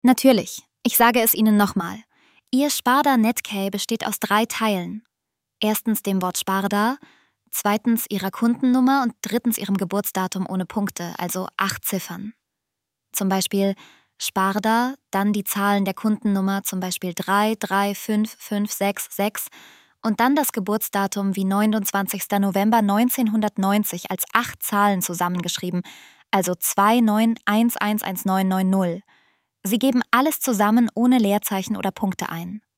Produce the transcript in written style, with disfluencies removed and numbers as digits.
Natürlich, ich sage es Ihnen nochmal. Ihr Sparda Netcay besteht aus 3 Teilen. Erstens dem Wort Sparda, zweitens Ihrer Kundennummer und drittens Ihrem Geburtsdatum ohne Punkte, also 8 Ziffern. Zum Beispiel Sparda, dann die Zahlen der Kundennummer, zum Beispiel 3355566 und dann das Geburtsdatum wie 29. November 1990 als 8 Zahlen zusammengeschrieben, also 29111990. Sie geben alles zusammen ohne Leerzeichen oder Punkte ein.